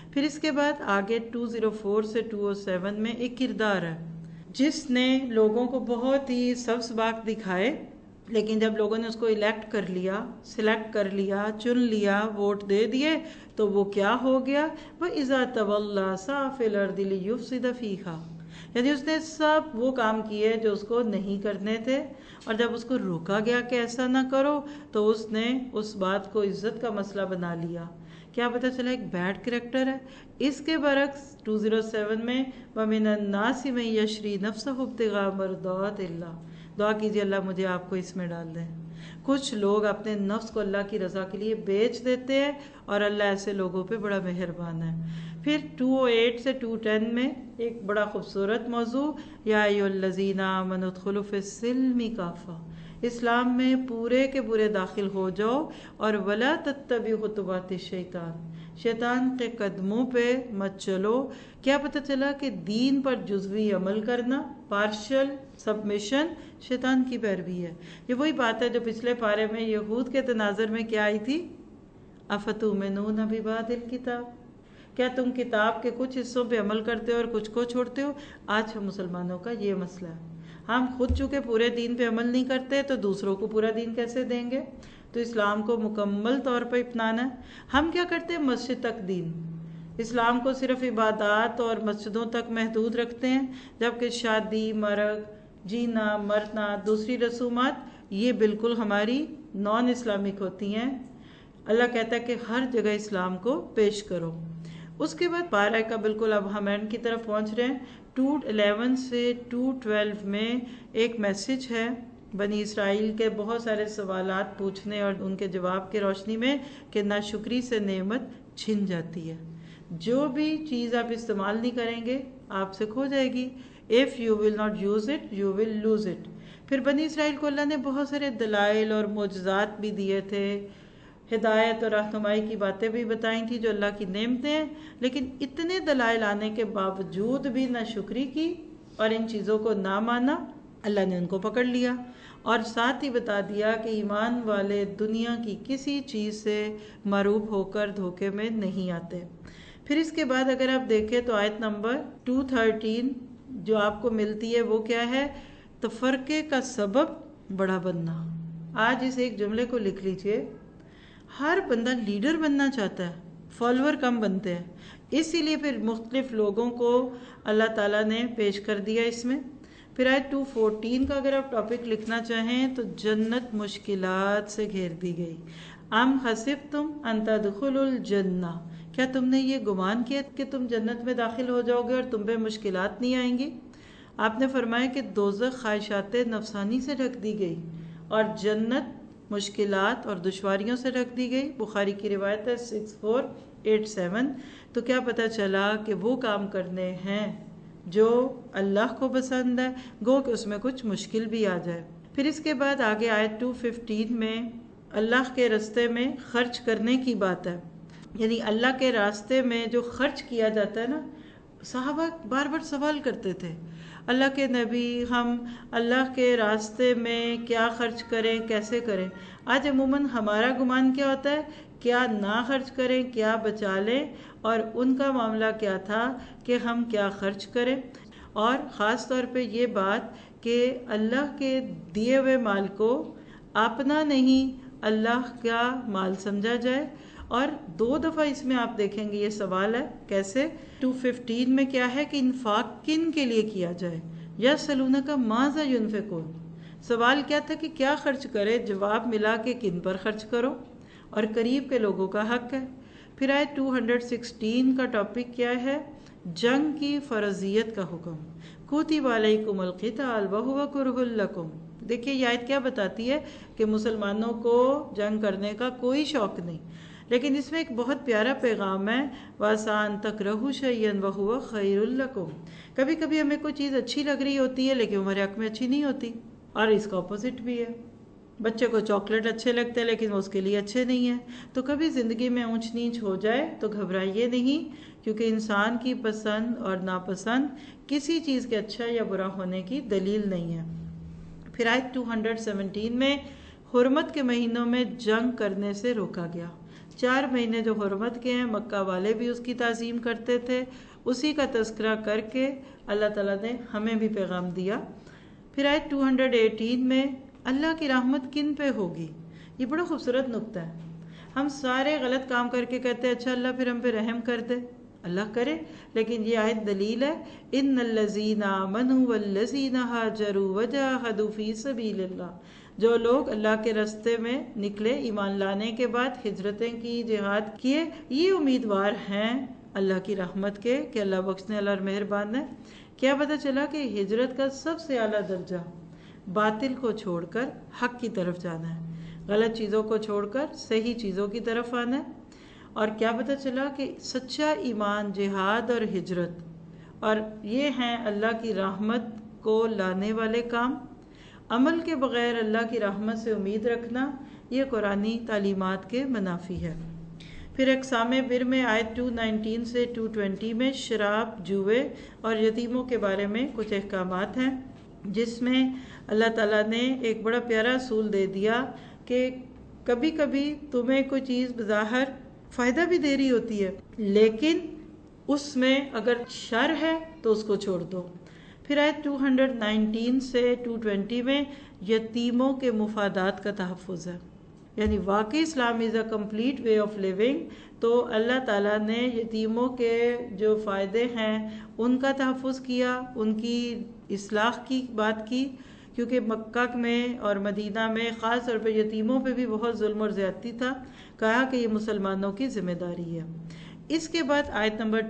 پھر اس کے بعد آگے 204 سے 207 میں ایک کردار ہے جس نے لوگوں کو بہت ہی سبز باغ دکھائے، لیکن جب لوگوں نے اس کو الیکٹ کر لیا، سلیکٹ کر لیا، چن لیا، ووٹ دے دیے، تو وہ کیا ہو گیا؟ وَإِذَا تَوَلَّى سَعَىٰ فِي الْأَرْضِ لِيُفْسِدَ فِيهَا، یعنی اس نے سب وہ کام کیے جو اس کو نہیں کرنے تھے، اور جب اس کو روکا گیا کہ ایسا نہ کرو تو اس نے اس بات کو عزت کا مسئلہ بنا لیا۔ کیا پتہ چلا ایک بیڈ کریکٹر ہے۔ اس کے برعکس 207 میں وَمِنَ النَّاسِ مَن يَشْرِي نَفْسَهُ ابْتِغَاءَ مَرْضَاتِ اللَّهِ، دعا کیجیے اللہ مجھے آپ کو اس میں ڈال دیں۔ کچھ لوگ اپنے نفس کو اللہ کی رضا کے لیے بیچ دیتے ہیں، اور اللہ ایسے لوگوں پہ بڑا مہربان ہے۔ پھر 208 سے 210 میں ایک بڑا خوبصورت موضوع، یا ایھا الذین آمنوا ادخلوا فی السلم کافہ، اسلام میں پورے کے پورے داخل ہو جاؤ، اور ولا تتبعوا خطوات الشیطان، شیطان کے قدموں پہ مت چلو۔ کیا پتہ چلا کہ دین پر جزوی عمل کرنا، پارشل سبمیشن، شیطان کی پیروی ہے۔ یہ وہی بات ہے جو پچھلے پارے میں یہود کے تناظر میں کیا آئی تھی؟ افتؤمنون ببعض الکتاب، کیا تم کتاب کے کچھ حصوں پہ عمل کرتے ہو اور کچھ کو چھوڑتے ہو؟ آج ہم مسلمانوں کا یہ مسئلہ ہے، ہم خود چونکہ پورے دین پہ عمل نہیں کرتے تو دوسروں کو پورا دین کیسے دیں گے؟ تو اسلام کو مکمل طور پر اپنانا ہے۔ ہم کیا کرتے ہیں؟ مسجد تک دین، اسلام کو صرف عبادات اور مسجدوں تک محدود رکھتے ہیں، جبکہ شادی، مرگ، جینا، مرنا، دوسری رسومات یہ بالکل ہماری نان اسلامک ہوتی ہیں۔ اللہ کہتا ہے کہ ہر جگہ اسلام کو پیش کرو۔ اس کے بعد پارہ کا بالکل اب ہم اینڈ کی طرف پہنچ رہے ہیں۔ 211 سے 212 میں ایک میسج ہے بنی اسرائیل کے بہت سارے سوالات پوچھنے اور ان کے جواب کے روشنی میں، کہ ناشکری سے نعمت چھن جاتی ہے۔ جو بھی چیز آپ استعمال نہیں کریں گے آپ سے کھو جائے گی۔ If you will not use it, you will lose it۔ پھر بنی اسرائیل کو اللہ نے بہت سارے دلائل اور معجزات بھی دیے تھے، ہدایت اور رہنمائی کی باتیں بھی بتائیں تھی جو اللہ کی نعمتیں ہیں، لیکن اتنے دلائل آنے کے باوجود بھی نہ شکری کی اور ان چیزوں کو نہ مانا، اللہ نے ان کو پکڑ لیا، اور ساتھ ہی بتا دیا کہ ایمان والے دنیا کی کسی چیز سے مروب ہو کر دھوکے میں نہیں آتے۔ پھر اس کے بعد اگر آپ دیکھیں تو آیت نمبر 213 جو آپ کو ملتی ہے وہ کیا ہے؟ تفرقے کا سبب بڑا بننا۔ آج اس ایک جملے کو لکھ لیجئے، ہر بندہ لیڈر بننا چاہتا ہے، فالوور کم بنتے ہیں، اسی لیے پھر مختلف لوگوں کو اللہ تعالیٰ نے پیش کر دیا اس میں۔ پھر آیت 214 کا اگر آپ ٹاپک لکھنا چاہیں تو جنت مشکلات سے گھیر دی گئی۔ ام حسبتم ان تدخلوا الجنہ، کیا تم نے یہ گمان کیا کہ تم جنت میں داخل ہو جاؤ گے اور تم پہ مشکلات نہیں آئیں گی؟ آپ نے فرمایا کہ دوزخ خواہشات نفسانی سے ڈھک دی گئی اور جنت مشکلات اور دشواریوں سے ڈھک دی گئی۔ بخاری کی روایت ہے 6487۔ تو کیا پتہ چلا کہ وہ کام کرنے ہیں جو اللہ کو پسند ہے، گو کہ اس میں کچھ مشکل بھی آ جائے۔ پھر اس کے بعد آگے آیت 215 میں اللہ کے راستے میں خرچ کرنے کی بات ہے، یعنی اللہ کے راستے میں جو خرچ کیا جاتا ہے نا، صحابہ بار بار سوال کرتے تھے، اللہ کے نبی ہم اللہ کے راستے میں کیا خرچ کریں، کیسے کریں؟ آج عموماً ہمارا گمان کیا ہوتا ہے، کیا نہ خرچ کریں، کیا بچا لیں، اور ان کا معاملہ کیا تھا کہ ہم کیا خرچ کریں، اور خاص طور پہ یہ بات کہ اللہ کے دیے ہوئے مال کو اپنا نہیں اللہ کا مال سمجھا جائے۔ اور 2 دفعہ اس میں آپ دیکھیں گے یہ سوال ہے، کیسے؟ 215 میں کیا ہے کہ انفاق کن کے لیے کیا جائے، یسألونک ماذا ینفقون، سوال کیا تھا کہ کیا خرچ کرے، جواب ملا کہ کن پر خرچ کرو، اور قریب کے لوگوں کا حق ہے۔ پھر آئے 216 کا ٹاپک کیا ہے؟ جنگ کی فرضیت کا حکم، کتب علیکم القتال وہو کرہ لکم۔ دیکھیے یہ آیت کیا بتاتی ہے کہ مسلمانوں کو جنگ کرنے کا کوئی شوق نہیں، لیکن اس میں ایک بہت پیارا پیغام ہے، وَعَسَىٰ أَن تَكْرَهُوا شَيْئًا وَهُوَ خَيْرٌ لَكُمْ۔ کبھی کبھی ہمیں کوئی چیز اچھی لگ رہی ہوتی ہے لیکن ہمارے حق میں اچھی نہیں ہوتی، اور اس کا اپوزٹ بھی ہے۔ بچے کو چاکلیٹ اچھے لگتے ہیں لیکن وہ اس کے لیے اچھے نہیں ہیں۔ تو کبھی زندگی میں اونچ نیچ ہو جائے تو گھبرائیے نہیں، کیونکہ انسان کی پسند اور ناپسند کسی چیز کے اچھا یا برا ہونے کی دلیل نہیں ہے۔ پھر آیت 217 میں حرمت کے مہینوں میں جنگ کرنے سے روکا گیا۔ 4 مہینے جو حرمت کے ہیں، مکہ والے بھی اس کی تعظیم کرتے تھے، اسی کا تذکرہ کر کے اللہ تعالیٰ نے ہمیں بھی پیغام دیا۔ پھر آیت 218 میں اللہ کی رحمت کن پہ ہوگی، یہ بڑا خوبصورت نقطہ ہے۔ ہم سارے غلط کام کر کے کہتے ہیں اچھا اللہ پھر ہم پہ رحم کر دے، اللہ کرے، لیکن یہ آیت دلیل ہے، ان الذین آمنوا والذین ہاجروا وجاہدوا فی سبیل اللہ، جو لوگ اللہ کے راستے میں نکلے ایمان لانے کے بعد، ہجرتیں کی، جہاد کیے، یہ امیدوار ہیں اللہ کی رحمت کے کہ اللہ بخشنے والا اور مہربان ہے۔ کیا پتہ چلا کہ ہجرت کا سب سے اعلیٰ درجہ باطل کو چھوڑ کر حق کی طرف جانا ہے، غلط چیزوں کو چھوڑ کر صحیح چیزوں کی طرف آنا ہے۔ اور کیا پتہ چلا کہ سچا ایمان، جہاد اور ہجرت، اور یہ ہیں اللہ کی رحمت کو لانے والے کام۔ عمل کے بغیر اللہ کی رحمت سے امید رکھنا یہ قرآنی تعلیمات کے منافی ہے۔ پھر اقسام بر میں آیت 219 سے 220 میں شراب، جوئے اور یتیموں کے بارے میں کچھ احکامات ہیں، جس میں اللہ تعالیٰ نے ایک بڑا پیارا اصول دے دیا کہ کبھی کبھی تمہیں کوئی چیز بظاہر فائدہ بھی دے رہی ہوتی ہے، لیکن اس میں اگر شر ہے تو اس کو چھوڑ دو۔ پھر آیت 219 سے 220 میں یتیموں کے مفادات کا تحفظ ہے، یعنی واقعی Islam is a complete way of living, تو اللہ تعالیٰ نے یتیموں کے جو فائدے ہیں ان کا تحفظ کیا، ان کی اصلاح کی بات کی، کیونکہ مکہ میں اور مدینہ میں خاص طور پہ یتیموں پہ بھی بہت ظلم اور زیادتی تھا، کہا کہ یہ مسلمانوں کی ذمہ داری ہے۔ اس کے بعد آیت نمبر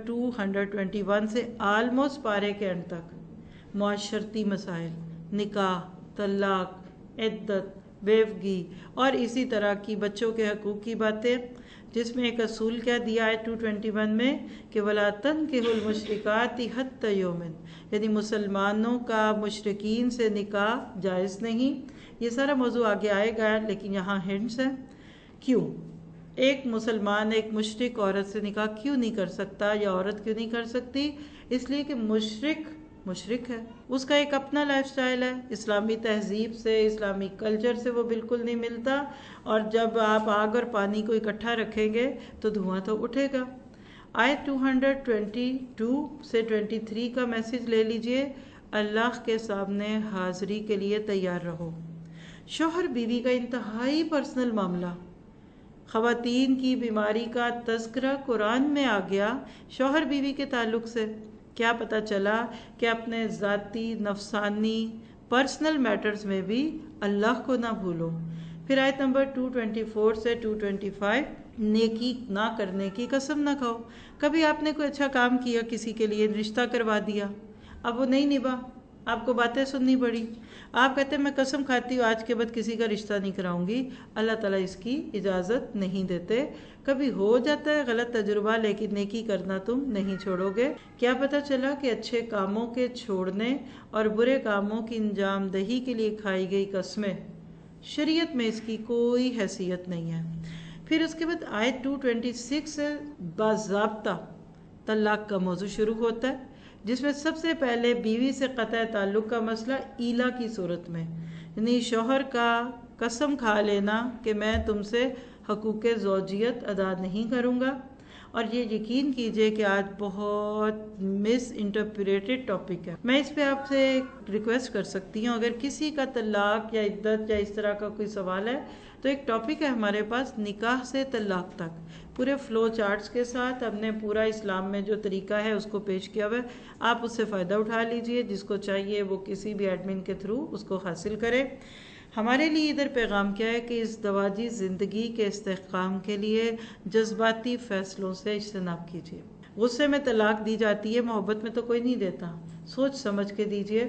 221 سے آلموسٹ پارے کے انڈ تک معاشرتی مسائل، نکاح، طلاق، عدت، بیوگی اور اسی طرح کی بچوں کے حقوق کی باتیں، جس میں ایک اصول کیا دیا ہے 221 میں کہ وَلَا تَنْكِحُوا الْمُشْرِكَاتِ حَتَّى يُؤْمِنَ، یعنی مسلمانوں کا مشرکین سے نکاح جائز نہیں۔ یہ سارا موضوع آگے آئے گا، لیکن یہاں ہنٹس ہیں۔ کیوں ایک مسلمان ایک مشرک عورت سے نکاح کیوں نہیں کر سکتا، یا عورت کیوں نہیں کر سکتی؟ اس لیے کہ مشرک ہے، اس کا ایک اپنا لائف سٹائل ہے، اسلامی تہذیب سے، اسلامی کلچر سے وہ بالکل نہیں ملتا، اور جب آپ آگ اور پانی کو اکٹھا رکھیں گے تو دھواں تو اٹھے گا۔ آیت 222 سے 23 کا میسج لے لیجئے، اللہ کے سامنے حاضری کے لیے تیار رہو۔ شوہر بیوی کا انتہائی پرسنل معاملہ، خواتین کی بیماری کا تذکرہ قرآن میں آ گیا شوہر بیوی کے تعلق سے۔ کیا پتہ چلا کہ اپنے ذاتی، نفسانی، پرسنل میٹرز میں بھی اللہ کو نہ بھولو۔ پھر آیت نمبر 224 سے 225، نیکی نہ کرنے کی قسم نہ کھاؤ۔ کبھی آپ نے کوئی اچھا کام کیا، کسی کے لیے رشتہ کروا دیا، اب وہ نہیں نبھا، آپ کو باتیں سننی پڑی، آپ کہتے ہیں میں قسم کھاتی ہوں آج کے بعد کسی کا رشتہ نہیں کراؤں گی، اللہ تعالیٰ اس کی اجازت نہیں دیتے۔ کبھی ہو جاتا ہے غلط تجربہ، لیکن نیکی کرنا تم نہیں چھوڑو گے۔ کیا پتہ چلا کہ اچھے کاموں کے چھوڑنے اور برے کاموں کی انجام دہی کے لیے کھائی گئی قسمیں، شریعت میں اس کی کوئی حیثیت نہیں ہے۔ پھر اس کے بعد آیت 226 سے باضابطہ طلاق کا موضوع شروع ہوتا ہے، جس میں سب سے پہلے بیوی سے قطع تعلق کا مسئلہ ایلا کی صورت میں، یعنی شوہر کا قسم کھا لینا کہ میں تم سے حقوق زوجیت ادا نہیں کروں گا۔ اور یہ یقین کیجئے کہ آج بہت مس انٹرپریٹڈ ٹاپک ہے۔ میں اس پہ آپ سے ریکویسٹ کر سکتی ہوں، اگر کسی کا طلاق یا عدت یا اس طرح کا کوئی سوال ہے تو ایک ٹاپک ہے ہمارے پاس، نکاح سے طلاق تک، پورے فلو چارٹس کے ساتھ ہم نے پورا اسلام میں جو طریقہ ہے اس کو پیش کیا ہوا ہے۔ آپ اس سے فائدہ اٹھا لیجئے، جس کو چاہیے وہ کسی بھی ایڈمن کے تھرو اس کو حاصل کرے۔ ہمارے لیے ادھر پیغام کیا ہے کہ اس دواجی زندگی کے استحکام کے لیے جذباتی فیصلوں سے اجتناب کیجیے۔ غصے میں طلاق دی جاتی ہے، محبت میں تو کوئی نہیں دیتا، سوچ سمجھ کے دیجیے۔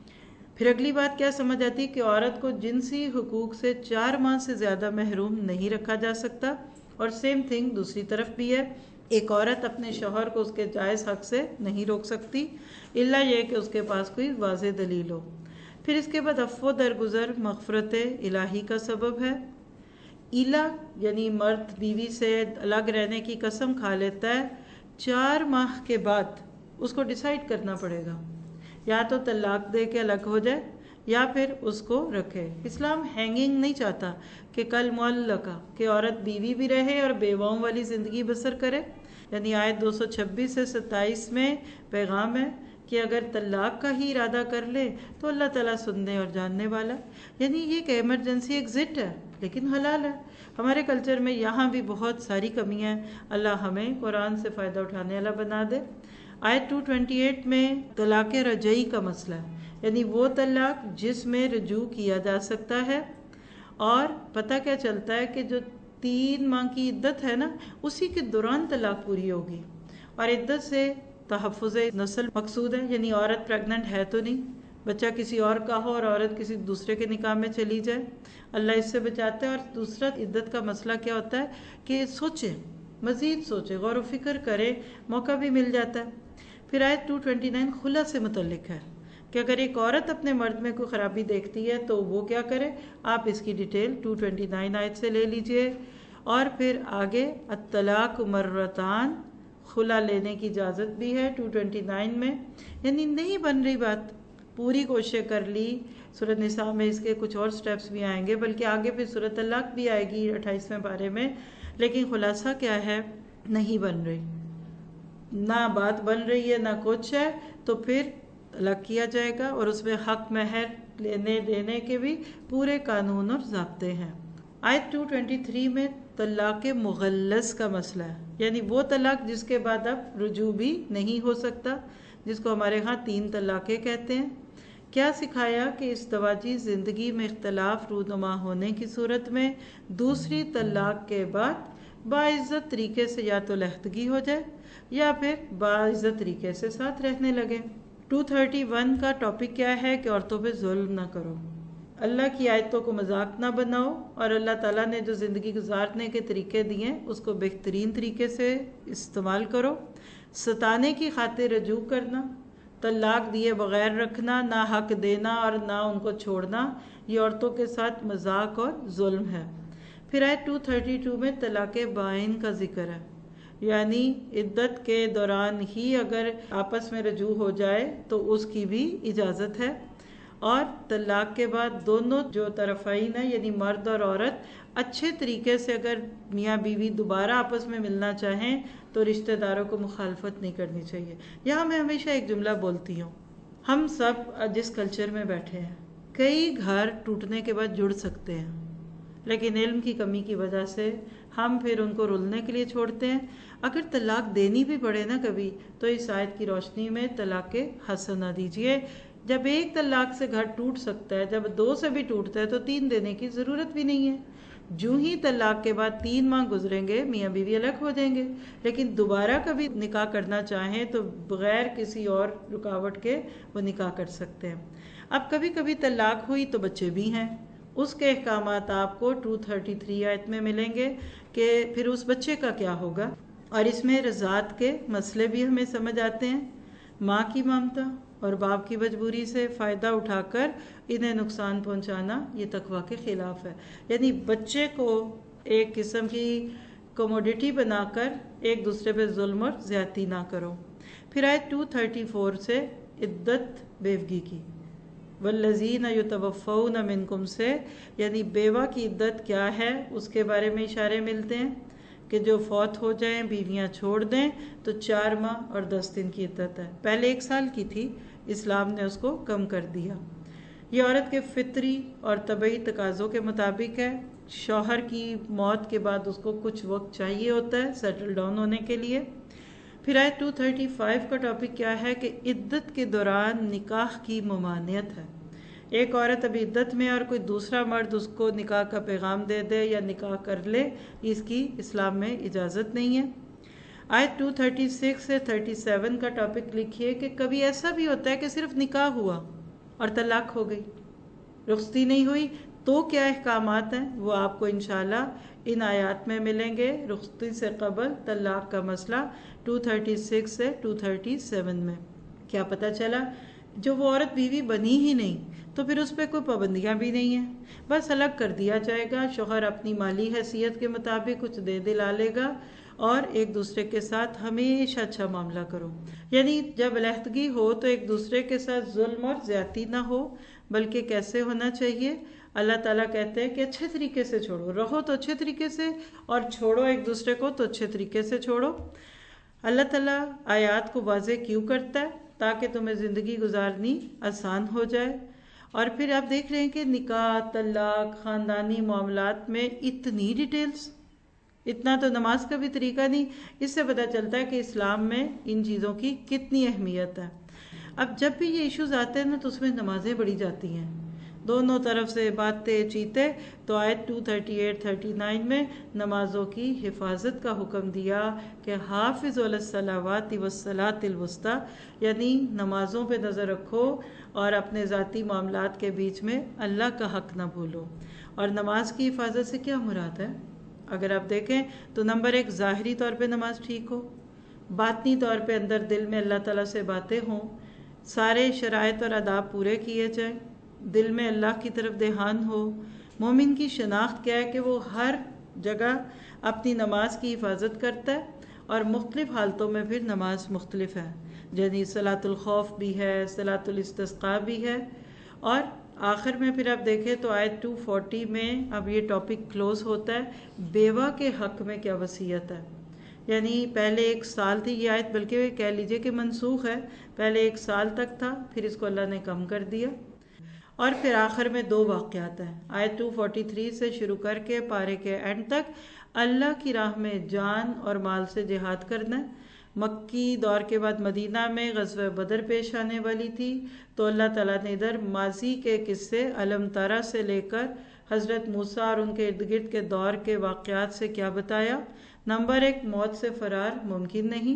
پھر اگلی بات کیا سمجھ آتی کہ عورت کو جنسی حقوق سے 4 ماہ سے زیادہ محروم نہیں رکھا جا سکتا، اور سیم تھنگ دوسری طرف بھی ہے، ایک عورت اپنے شوہر کو اس کے جائز حق سے نہیں روک سکتی، الا یہ کہ اس کے پاس کوئی واضح دلیل ہو۔ پھر اس کے بعد عفو درگزر مغفرت الہی کا سبب ہے۔ ایلا یعنی مرد بیوی سے الگ رہنے کی قسم کھا لیتا ہے، 4 ماہ کے بعد اس کو ڈیسائیڈ کرنا پڑے گا، یا تو طلاق دے کے الگ ہو جائے، یا پھر اس کو رکھے۔ اسلام ہینگنگ نہیں چاہتا کہ کل معلقہ کہ عورت بیوی بھی رہے اور بیواؤں والی زندگی بسر کرے۔ یعنی آیت 226 سے 27 میں پیغام ہے کہ اگر طلاق کا ہی ارادہ کر لے تو اللہ تعالیٰ سننے اور جاننے والا، یعنی یہ ایک ایمرجنسی ایگزٹ ہے لیکن حلال ہے۔ ہمارے کلچر میں یہاں بھی بہت ساری کمیاں ہیں، اللہ ہمیں قرآن سے فائدہ اٹھانے والا بنا دے۔ آیت 228 میں طلاق رجعی کا مسئلہ ہے، یعنی وہ طلاق جس میں رجوع کیا جا سکتا ہے، اور پتہ کیا چلتا ہے کہ جو 3 ماہ کی عدت ہے نا، اسی کے دوران طلاق پوری ہوگی، اور عدت سے تحفظ نسل مقصود ہے، یعنی عورت پریگننٹ ہے تو نہیں، بچہ کسی اور کا ہو اور عورت کسی دوسرے کے نکاح میں چلی جائے، اللہ اس سے بچاتا ہے۔ اور دوسرا عدت کا مسئلہ کیا ہوتا ہے کہ سوچے، مزید سوچے، غور و فکر کرے، موقع بھی مل جاتا ہے۔ پھر آیت 229 خلا سے متعلق ہے کہ اگر ایک عورت اپنے مرد میں کوئی خرابی دیکھتی ہے تو وہ کیا کرے، آپ اس کی ڈیٹیل 229 آیت سے لے لیجئے۔ اور پھر آگے الطلاق مرتان، خلا لینے کی اجازت بھی ہے 229 میں، یعنی نہیں بن رہی بات، پوری کوشش کر لی۔ سورۃ نساء میں اس کے کچھ اور سٹیپس بھی آئیں گے، بلکہ آگے پھر سورۃ طلاق بھی آئے گی 28ویں پارے میں، لیکن خلاصہ کیا ہے، نہیں بن رہی، نہ بات بن رہی ہے نہ کچھ ہے، تو پھر طلاق کیا جائے گا، اور اس میں حق مہر لینے دینے کے بھی پورے قانون اور ضابطے ہیں۔ آیت 223 میں طلاق مغلظ کا مسئلہ ہے، یعنی وہ طلاق جس کے بعد اب رجوع بھی نہیں ہو سکتا، جس کو ہمارے ہاں 3 طلاقیں کہتے ہیں۔ کیا سکھایا کہ ازدواجی زندگی میں اختلاف رونما ہونے کی صورت میں دوسری طلاق کے بعد باعزت طریقے سے یا تو علیحدگی ہو جائے یا پھر باعزت طریقے سے ساتھ رہنے لگے۔ 231 کا ٹاپک کیا ہے کہ عورتوں پہ ظلم نہ کرو، اللہ کی آیتوں کو مذاق نہ بناؤ، اور اللہ تعالیٰ نے جو زندگی گزارنے کے طریقے دیے اس کو بہترین طریقے سے استعمال کرو۔ ستانے کی خاطر رجوع کرنا، طلاق دیے بغیر رکھنا، نہ حق دینا اور نہ ان کو چھوڑنا، یہ عورتوں کے ساتھ مذاق اور ظلم ہے۔ پھر آیت 232 میں طلاق بائن کا ذکر ہے، یعنی عدت کے دوران ہی اگر آپس میں رجوع ہو جائے تو اس کی بھی اجازت ہے، اور طلاق کے بعد دونوں جو طرفین ہیں یعنی مرد اور عورت اچھے طریقے سے اگر میاں بیوی دوبارہ آپس میں ملنا چاہیں تو رشتہ داروں کو مخالفت نہیں کرنی چاہیے۔ یہاں میں ہمیشہ ایک جملہ بولتی ہوں، ہم سب جس کلچر میں بیٹھے ہیں، کئی گھر ٹوٹنے کے بعد جڑ سکتے ہیں، لیکن علم کی کمی کی وجہ سے ہم پھر ان کو رلنے کے لیے چھوڑتے ہیں۔ اگر طلاق دینی بھی پڑے نا کبھی، تو اس آیت کی روشنی میں طلاق حسنہ دیجیے۔ جب ایک طلاق سے گھر ٹوٹ سکتا ہے، جب 2 سے بھی ٹوٹتا ہے تو 3 دینے کی ضرورت بھی نہیں ہے۔ جو ہی طلاق کے بعد 3 ماہ گزریں گے میاں بیوی الگ ہو جائیں گے، لیکن دوبارہ کبھی نکاح کرنا چاہیں تو بغیر کسی اور رکاوٹ کے وہ نکاح کر سکتے ہیں۔ اب کبھی کبھی طلاق ہوئی تو بچے بھی ہیں، اس کے احکامات آپ کو 233 آیت میں ملیں گے کہ پھر اس بچے کا کیا ہوگا، اور اس میں رضاعت کے مسئلے بھی ہمیں سمجھ آتے ہیں۔ ماں کی ممتا اور باپ کی مجبوری سے فائدہ اٹھا کر انہیں نقصان پہنچانا یہ تقویٰ کے خلاف ہے، یعنی بچے کو ایک قسم کی کموڈیٹی بنا کر ایک دوسرے پہ ظلم اور زیادتی نہ کرو۔ پھر آیت 234 سے عدت بیوگی کی، والذین یتوفون منکم سے، یعنی بیوہ کی عدت کیا ہے اس کے بارے میں اشارے ملتے ہیں کہ جو فوت ہو جائیں، بیویاں چھوڑ دیں تو 4 ماہ اور 10 دن کی عدت ہے، پہلے 1 سال کی تھی، اسلام نے اس کو کم کر دیا۔ یہ عورت کے فطری اور طبعی تقاضوں کے مطابق ہے، شوہر کی موت کے بعد اس کو کچھ وقت چاہیے ہوتا ہے سیٹل ڈاؤن ہونے کے لیے۔ پھر آیت 235 کا ٹاپک کیا ہے کہ عدت کے دوران نکاح کی ممانعت ہے۔ ایک عورت ابھی عدت میں اور کوئی دوسرا مرد اس کو نکاح کا پیغام دے دے یا نکاح کر لے، اس کی اسلام میں اجازت نہیں ہے۔ آیت 236 سے 37 کا ٹاپک لکھیے کہ کبھی ایسا بھی ہوتا ہے کہ صرف نکاح ہوا اور طلاق ہو گئی، رخصتی نہیں ہوئی، تو کیا احکامات ہیں وہ آپ کو انشاءاللہ ان آیات میں ملیں گے۔ رخصتی سے قبل طلاق کا مسئلہ 236 سے 237 میں۔ کیا پتہ چلا، جو وہ عورت بیوی بنی ہی نہیں تو پھر اس پہ کوئی پابندیاں بھی نہیں ہیں، بس الگ کر دیا جائے گا، شوہر اپنی مالی حیثیت کے مطابق کچھ دے دلا لے گا، اور ایک دوسرے کے ساتھ ہمیشہ اچھا معاملہ کرو، یعنی جب علیحدگی ہو تو ایک دوسرے کے ساتھ ظلم اور زیادتی نہ ہو، بلکہ کیسے ہونا چاہیے؟ اللہ تعالیٰ کہتے ہیں کہ اچھے طریقے سے چھوڑو، رہو تو اچھے طریقے سے اور چھوڑو ایک دوسرے کو تو اچھے طریقے سے چھوڑو۔ اللہ تعالیٰ آیات کو واضح کیوں کرتا ہے؟ تاکہ تمہیں زندگی گزارنی آسان ہو جائے۔ اور پھر آپ دیکھ رہے ہیں کہ نکاح، طلاق، خاندانی معاملات میں اتنی ڈیٹیلز، اتنا تو نماز کا بھی طریقہ نہیں۔ اس سے پتہ چلتا ہے کہ اسلام میں ان چیزوں کی کتنی اہمیت ہے۔ اب جب بھی یہ ایشوز آتے ہیں نا تو اس میں نمازیں بڑھی جاتی ہیں، دونوں طرف سے باتیں چیتے۔ تو آیت 238-39 میں نمازوں کی حفاظت کا حکم دیا کہ حافظوا علی الصلوات والصلاۃ الوسطیٰ، یعنی نمازوں پہ نظر رکھو اور اپنے ذاتی معاملات کے بیچ میں اللہ کا حق نہ بھولو۔ اور نماز کی حفاظت سے کیا مراد ہے؟ اگر آپ دیکھیں تو نمبر 1، ظاہری طور پہ نماز ٹھیک ہو، باطنی طور پہ اندر دل میں اللہ تعالیٰ سے باتیں ہوں، سارے شرائط اور آداب پورے کیے جائیں، دل میں اللہ کی طرف دھیان ہو۔ مومن کی شناخت کیا ہے کہ وہ ہر جگہ اپنی نماز کی حفاظت کرتا ہے، اور مختلف حالتوں میں پھر نماز مختلف ہے، یعنی صلاۃ الخوف بھی ہے، صلاۃ الاستسقاء بھی ہے۔ اور آخر میں پھر آپ دیکھیں تو آیت 240 میں اب یہ ٹاپک کلوز ہوتا ہے، بیوہ کے حق میں کیا وصیت ہے۔ یعنی پہلے 1 سال تھی یہ آیت، بلکہ کہہ لیجئے کہ منسوخ ہے، پہلے 1 سال تک تھا، پھر اس کو اللہ نے کم کر دیا۔ اور پھر آخر میں 2 واقعات ہیں، آیت 243 سے شروع کر کے پارے کے اینڈ تک۔ اللہ کی راہ میں جان اور مال سے جہاد کرنا ہے۔ مکی دور کے بعد مدینہ میں غزوہ بدر پیش آنے والی تھی، تو اللہ تعالیٰ نے ادھر ماضی کے قصے علم تارا سے لے کر حضرت موسیٰ اور ان کے ارد گرد کے دور کے واقعات سے کیا بتایا؟ نمبر 1، موت سے فرار ممکن نہیں،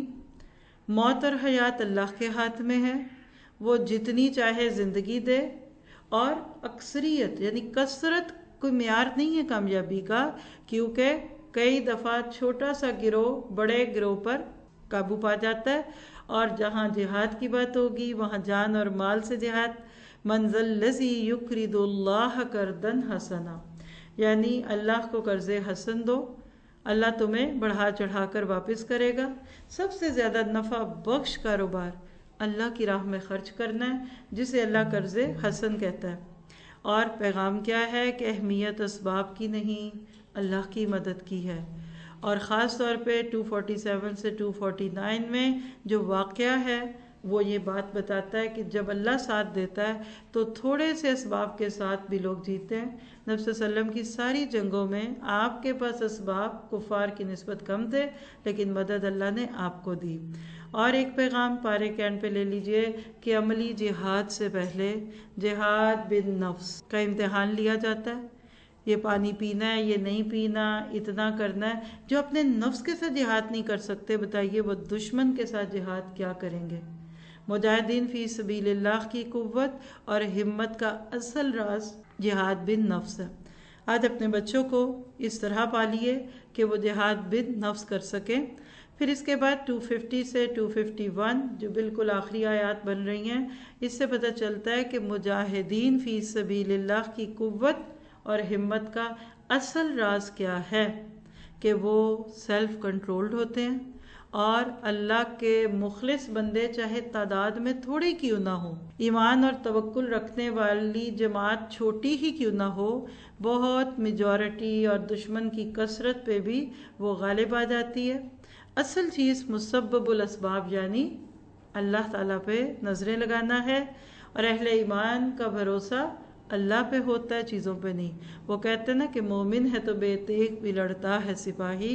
موت اور حیات اللہ کے ہاتھ میں ہے، وہ جتنی چاہے زندگی دے۔ اور اکثریت یعنی کثرت کوئی معیار نہیں ہے کامیابی کا، کیونکہ کئی دفعہ چھوٹا سا گروہ بڑے گروہ پر قابو پا جاتا ہے، اور جہاں جہاد کی بات ہوگی وہاں جان اور مال سے جہاد۔ من ذا الذی یقرض اللہ قرضا حسنا، یعنی اللہ کو قرض حسن دو، اللہ تمہیں بڑھا چڑھا کر واپس کرے گا۔ سب سے زیادہ نفع بخش کاروبار اللہ کی راہ میں خرچ کرنا ہے، جسے اللہ قرض حسن کہتا ہے۔ اور پیغام کیا ہے کہ اہمیت اسباب کی نہیں، اللہ کی مدد کی ہے۔ اور خاص طور پہ 247 سے 249 میں جو واقعہ ہے وہ یہ بات بتاتا ہے کہ جب اللہ ساتھ دیتا ہے تو تھوڑے سے اسباب کے ساتھ بھی لوگ جیتے ہیں۔ نبی صلی اللہ علیہ وسلم کی ساری جنگوں میں آپ کے پاس اسباب کفار کی نسبت کم تھے، لیکن مدد اللہ نے آپ کو دی۔ اور ایک پیغام پارے کینڈ پہ لے لیجئے کہ عملی جہاد سے پہلے جہاد بن نفس کا امتحان لیا جاتا ہے۔ یہ پانی پینا ہے، یہ نہیں پینا، اتنا کرنا ہے۔ جو اپنے نفس کے ساتھ جہاد نہیں کر سکتے، بتائیے وہ دشمن کے ساتھ جہاد کیا کریں گے؟ مجاہدین فی سبیل اللہ کی قوت اور ہمت کا اصل راز جہاد بن نفس ہے۔ آج اپنے بچوں کو اس طرح پالیے کہ وہ جہاد بن نفس کر سکیں۔ پھر اس کے بعد 250 سے 251 جو بالکل آخری آیات بن رہی ہیں، اس سے پتہ چلتا ہے کہ مجاہدین فی سبیل اللہ کی قوت اور ہمت کا اصل راز کیا ہے، کہ وہ سیلف کنٹرولڈ ہوتے ہیں، اور اللہ کے مخلص بندے چاہے تعداد میں تھوڑے کیوں نہ ہو، ایمان اور توکل رکھنے والی جماعت چھوٹی ہی کیوں نہ ہو، بہت میجورٹی اور دشمن کی کثرت پہ بھی وہ غالب آ جاتی ہے۔ اصل چیز مسبب الاسباب یعنی اللہ تعالیٰ پہ نظریں لگانا ہے، اور اہل ایمان کا بھروسہ اللہ پہ ہوتا ہے، چیزوں پہ نہیں۔ وہ کہتے ہیں نا کہ مومن ہے تو بے تیغ بھی لڑتا ہے سپاہی۔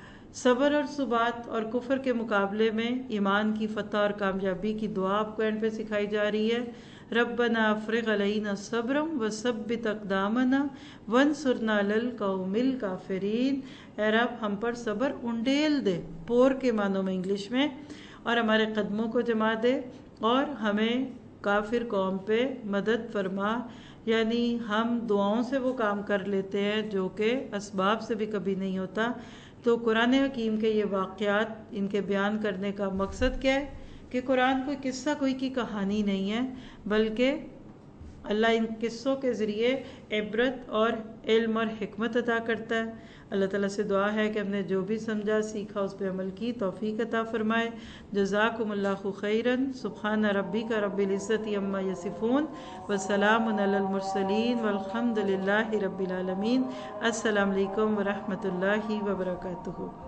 صبر اور ثبات اور کفر کے مقابلے میں ایمان کی فتح اور کامیابی کی دعا آپ کو اینڈ پہ سکھائی جا رہی ہے۔ ربنا افرغ علینا صبرا وثبت اقدامنا وانصرنا علی القوم الکافرین، اے رب ہم پر صبر انڈیل دے، پور کے معنوں میں انگلش میں، اور ہمارے قدموں کو جما دے، اور ہمیں کافر قوم پہ مدد فرما۔ یعنی ہم دعاؤں سے وہ کام کر لیتے ہیں جو کہ اسباب سے بھی کبھی نہیں ہوتا۔ تو قرآن حکیم کے یہ واقعات، ان کے بیان کرنے کا مقصد کیا ہے کہ قرآن کوئی قصہ کوئی کی کہانی نہیں ہے، بلکہ اللہ ان قصوں کے ذریعے عبرت اور علم اور حکمت عطا کرتا ہے۔ اللہ تعالیٰ سے دعا ہے کہ ہم نے جو بھی سمجھا سیکھا اس پہ عمل کی توفیق عطا فرمائے۔ جزاکم اللہ خیراً۔ سبحان ربک رب العزت عما یصفون وسلام علی المرسلین والحمد للہ رب العالمین۔ السلام علیکم ورحمۃ اللہ وبرکاتہ۔